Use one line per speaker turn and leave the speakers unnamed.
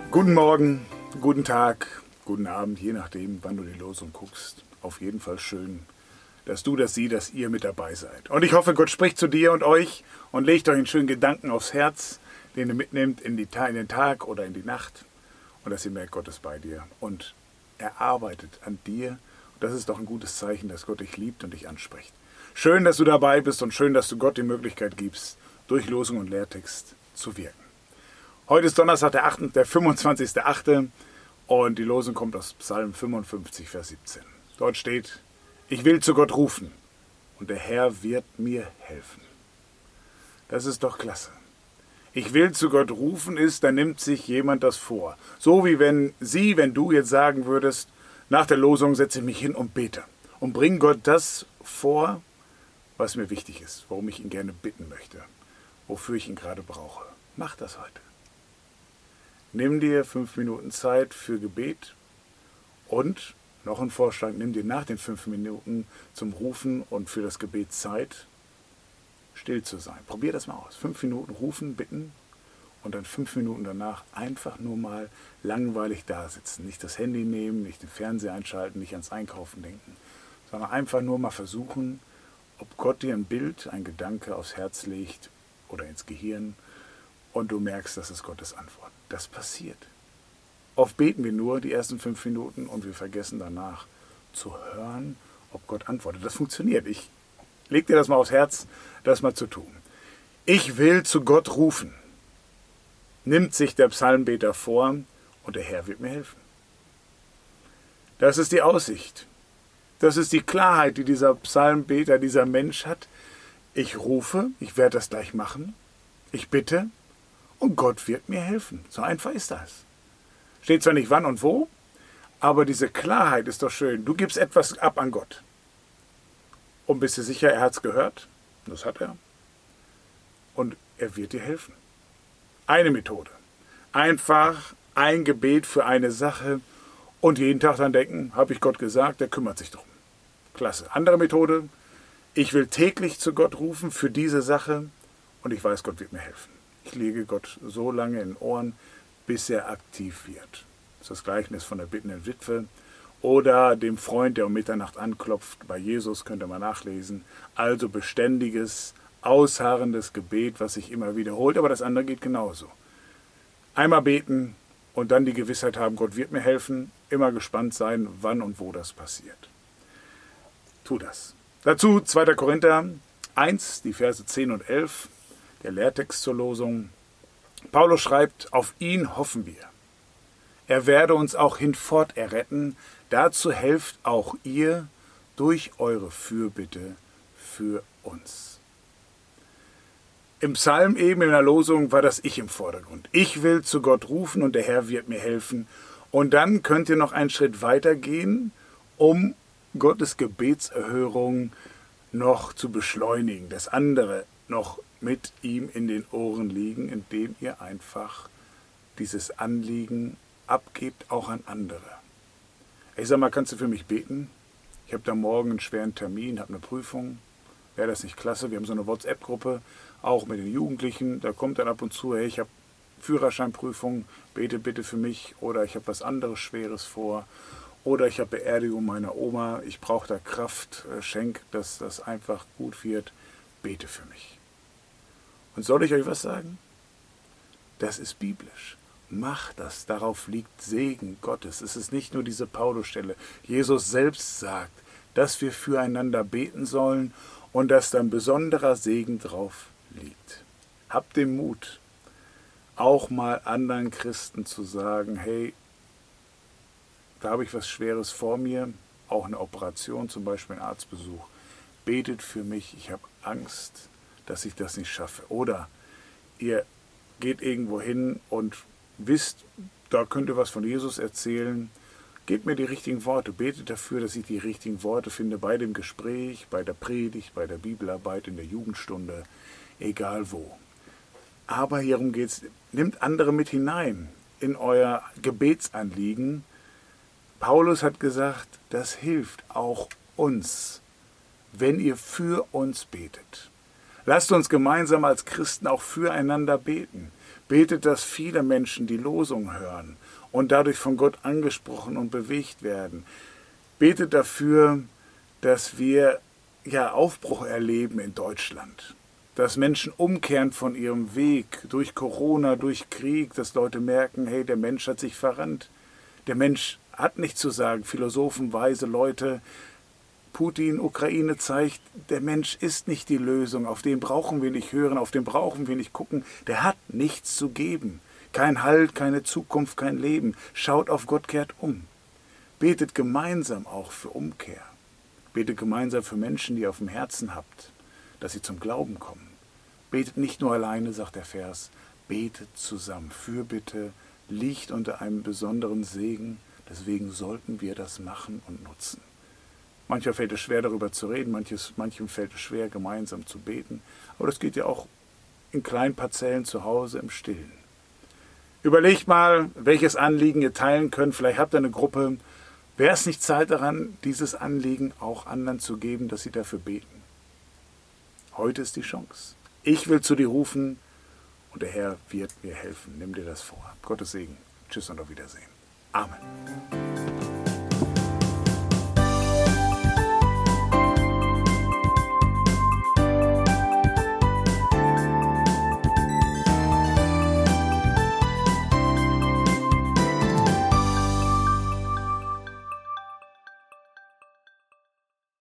Guten Morgen, guten Tag, guten Abend, je nachdem, wann du die Losung guckst. Auf jeden Fall schön, dass du, dass sie, dass ihr mit dabei seid. Und ich hoffe, Gott spricht zu dir und euch und legt euch einen schönen Gedanken aufs Herz, den ihr mitnehmt in den Tag oder in die Nacht. Und dass ihr merkt, Gott ist bei dir und er arbeitet an dir. Und das ist doch ein gutes Zeichen, dass Gott dich liebt und dich anspricht. Schön, dass du dabei bist und schön, dass du Gott die Möglichkeit gibst, durch Losung und Lehrtext zu wirken. Heute ist Donnerstag, der 25.8. und die Losung kommt aus Psalm 55, Vers 17. Dort steht: Ich will zu Gott rufen und der Herr wird mir helfen. Das ist doch klasse. Ich will zu Gott rufen ist, da nimmt sich jemand das vor. So wie wenn du jetzt sagen würdest, nach der Losung setze ich mich hin und bete und bring Gott das vor, was mir wichtig ist, worum ich ihn gerne bitten möchte, wofür ich ihn gerade brauche. Mach das heute. Nimm dir 5 Minuten Zeit für Gebet und, noch ein Vorschlag, nimm dir nach den 5 Minuten zum Rufen und für das Gebet Zeit, still zu sein. Probier das mal aus. 5 Minuten rufen, bitten und dann 5 Minuten danach einfach nur mal langweilig da sitzen. Nicht das Handy nehmen, nicht den Fernseher einschalten, nicht ans Einkaufen denken, sondern einfach nur mal versuchen, ob Gott dir ein Bild, ein Gedanke aufs Herz legt oder ins Gehirn und du merkst, das ist Gottes Antwort. Das passiert. Oft beten wir nur die ersten 5 Minuten und wir vergessen danach zu hören, ob Gott antwortet. Das funktioniert. Ich leg dir das mal aufs Herz, das mal zu tun. Ich will zu Gott rufen. Nimmt sich der Psalmbeter vor und der Herr wird mir helfen. Das ist die Aussicht. Das ist die Klarheit, die dieser Psalmbeter, dieser Mensch hat. Ich rufe, ich werde das gleich machen. Ich bitte und Gott wird mir helfen. So einfach ist das. Steht zwar nicht wann und wo, aber diese Klarheit ist doch schön. Du gibst etwas ab an Gott. Und bist du sicher, er hat es gehört? Das hat er. Und er wird dir helfen. Eine Methode. Einfach ein Gebet für eine Sache und jeden Tag dann denken, habe ich Gott gesagt, der kümmert sich drum. Klasse. Andere Methode. Ich will täglich zu Gott rufen für diese Sache und ich weiß, Gott wird mir helfen. Ich lege Gott so lange in den Ohren, bis er aktiv wird. Das ist das Gleichnis von der bittenden Witwe oder dem Freund, der um Mitternacht anklopft. Bei Jesus könnt ihr mal nachlesen. Also beständiges, ausharrendes Gebet, was sich immer wiederholt, aber das andere geht genauso. Einmal beten und dann die Gewissheit haben, Gott wird mir helfen, immer gespannt sein, wann und wo das passiert. Tu das. Dazu 2. Korinther 1, die Verse 10 und 11. Der Lehrtext zur Losung. Paulus schreibt, auf ihn hoffen wir. Er werde uns auch hinfort erretten. Dazu helft auch ihr durch eure Fürbitte für uns. Im Psalm eben in der Losung war das Ich im Vordergrund. Ich will zu Gott rufen und der Herr wird mir helfen. Und dann könnt ihr noch einen Schritt weiter gehen, um Gottes Gebetserhörung noch zu beschleunigen. Das andere noch mit ihm in den Ohren liegen, indem ihr einfach dieses Anliegen abgebt, auch an andere. Ich sag mal, kannst du für mich beten? Ich habe da morgen einen schweren Termin, habe eine Prüfung. Wäre das nicht klasse? Wir haben so eine WhatsApp-Gruppe, auch mit den Jugendlichen. Da kommt dann ab und zu, hey, ich habe Führerscheinprüfung, bete bitte für mich. Oder ich habe was anderes Schweres vor. Oder ich habe Beerdigung meiner Oma. Ich brauche da Kraft. Schenk, dass das einfach gut wird. Bete für mich. Und soll ich euch was sagen? Das ist biblisch. Macht das. Darauf liegt Segen Gottes. Es ist nicht nur diese Paulusstelle. Jesus selbst sagt, dass wir füreinander beten sollen und dass dann besonderer Segen drauf liegt. Habt den Mut, auch mal anderen Christen zu sagen, hey, da habe ich was Schweres vor mir, auch eine Operation, zum Beispiel ein Arztbesuch. Betet für mich, ich habe Angst, dass ich das nicht schaffe. Oder ihr geht irgendwo hin und wisst, da könnt ihr was von Jesus erzählen. Gebt mir die richtigen Worte. Betet dafür, dass ich die richtigen Worte finde bei dem Gespräch, bei der Predigt, bei der Bibelarbeit, in der Jugendstunde, egal wo. Aber hierum geht es, nehmt andere mit hinein in euer Gebetsanliegen. Paulus hat gesagt, das hilft auch uns, wenn ihr für uns betet. Lasst uns gemeinsam als Christen auch füreinander beten. Betet, dass viele Menschen die Losung hören und dadurch von Gott angesprochen und bewegt werden. Betet dafür, dass wir Aufbruch erleben in Deutschland. Dass Menschen umkehren von ihrem Weg durch Corona, durch Krieg, dass Leute merken, hey, der Mensch hat sich verrannt. Der Mensch hat nichts zu sagen. Philosophen, weise Leute, Putin, Ukraine zeigt, der Mensch ist nicht die Lösung. Auf den brauchen wir nicht hören, auf den brauchen wir nicht gucken. Der hat nichts zu geben. Kein Halt, keine Zukunft, kein Leben. Schaut auf Gott, kehrt um. Betet gemeinsam auch für Umkehr. Betet gemeinsam für Menschen, die ihr auf dem Herzen habt, dass sie zum Glauben kommen. Betet nicht nur alleine, sagt der Vers, betet zusammen. Fürbitte liegt unter einem besonderen Segen, deswegen sollten wir das machen und nutzen. Manchmal fällt es schwer, darüber zu reden, manchem fällt es schwer, gemeinsam zu beten, aber das geht ja auch in kleinen Parzellen zu Hause im Stillen. Überlegt mal, welches Anliegen ihr teilen könnt, vielleicht habt ihr eine Gruppe. Wäre es nicht Zeit daran, dieses Anliegen auch anderen zu geben, dass sie dafür beten? Heute ist die Chance. Ich will zu dir rufen und der Herr wird mir helfen. Nimm dir das vor. Gottes Segen. Tschüss und auf Wiedersehen. Amen.